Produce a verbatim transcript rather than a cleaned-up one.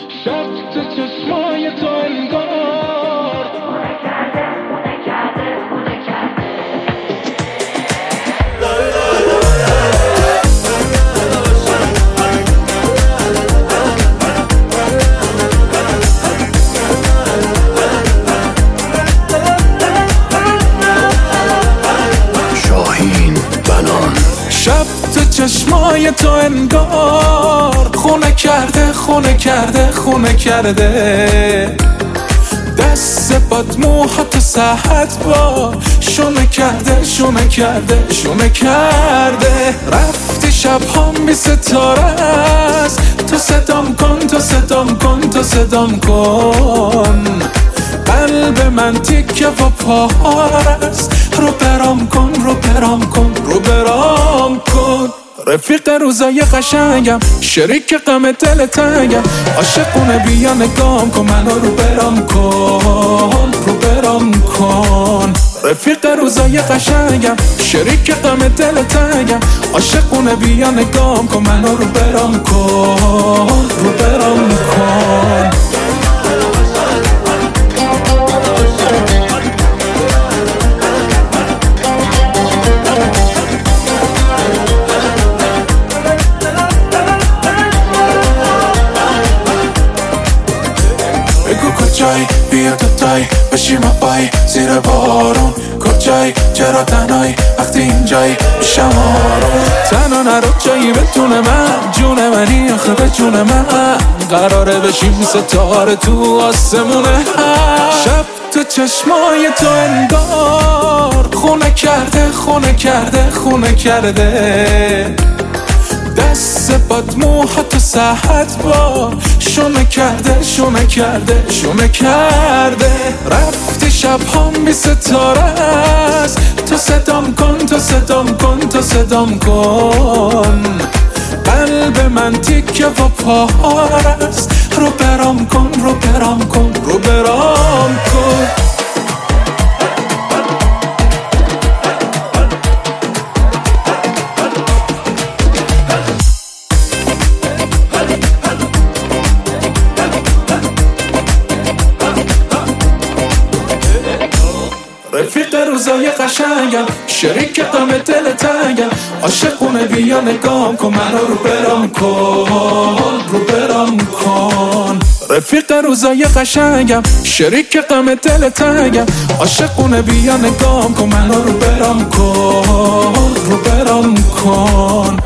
شب تو چشمای تو انگار خونه کرده خونه کرده خونه کرده. شاهین بنان. شب تو چشمای تو انگار خونه کرده خونه کرده خونه کرده. دست باد موها تو ساحت با شونه کرده شونه کرده شونه کرده. رفتی شبهام بی ستاره است، تو صدام کن تو صدام کن تو صدام کن. قلب من تیکه و پاره است، رو برام کن رو برام کن رو برام کن. رفیق روزای قشنگم، شریک غم دل تنگم، عاشقونه بیا نگام کن منو رو برام کن رو برام کن. رفیق روزای قشنگم، شریک غم دل تنگم، عاشقونه بیا نگام کن منو رو برام کن رو برام کن. کجای بیا تو تای بشیم پای زیر بارون. کجای چرا تنهایی وقتی اینجایی میشم آروم. تنها نرو جایی بتونه من جون منی آخه به جون من. قراره بشیم ستاره تو آسمونه. شب تو چشمای تو انگار خونه کرده خونه کرده خونه کرده. دست باد موها تو ساحت با شونه کرده شونه کرده شونه کرده. رفتی شبهام بی ستاره است، تو صدام کن تو صدام کن تو صدام کن. قلب من تیکه و پاره است، رو برام کن رو برام کن رو برام کن. رفیق روزای قشنگم، شریک غم دل تنگم، عاشقونه بیا نگام کن منو رو برام کن رو برام کن. رفیق روزای قشنگم، شریک غم دل تنگم، عاشقونه بیا نگام کن منو رو برام کن رو برام کن.